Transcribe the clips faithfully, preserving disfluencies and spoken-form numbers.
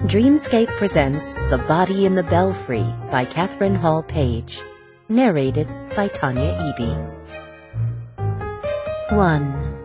Dreamscape presents The Body in the Belfry by Catherine Hall Page. Narrated by Tanya Eby. one.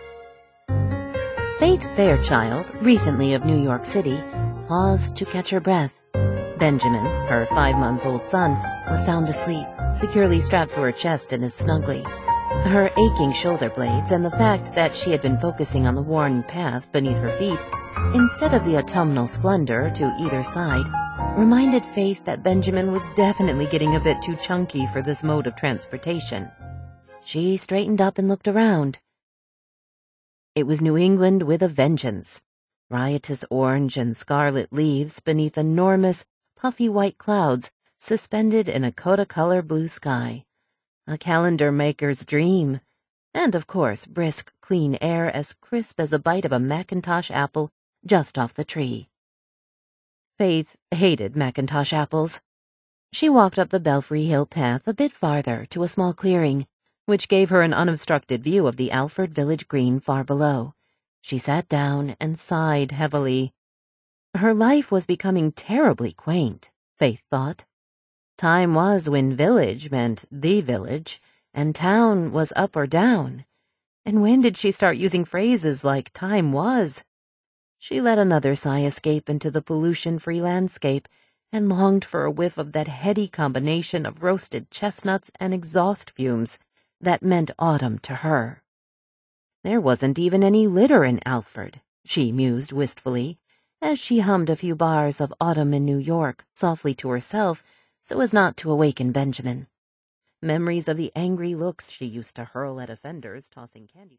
Faith Fairchild, recently of New York City, paused to catch her breath. Benjamin, her five-month-old son, was sound asleep, securely strapped to her chest in his snugly. Her aching shoulder blades and the fact that she had been focusing on the worn path beneath her feet, instead of the autumnal splendor to either side, reminded Faith that Benjamin was definitely getting a bit too chunky for this mode of transportation. She straightened up and looked around. It was New England with a vengeance. Riotous orange and scarlet leaves beneath enormous, puffy white clouds suspended in a coda-color blue sky. A calendar maker's dream. And, of course, brisk, clean air as crisp as a bite of a Macintosh apple just off the tree. Faith hated Macintosh apples. She walked up the Belfry Hill path a bit farther to a small clearing, which gave her an unobstructed view of the Alford Village Green far below. She sat down and sighed heavily. Her life was becoming terribly quaint, Faith thought. Time was when village meant the village, and town was up or down. And when did she start using phrases like time was? She let another sigh escape into the pollution-free landscape and longed for a whiff of that heady combination of roasted chestnuts and exhaust fumes that meant autumn to her. There wasn't even any litter in Alford, she mused wistfully, as she hummed a few bars of Autumn in New York softly to herself so as not to awaken Benjamin. Memories of the angry looks she used to hurl at offenders tossing candy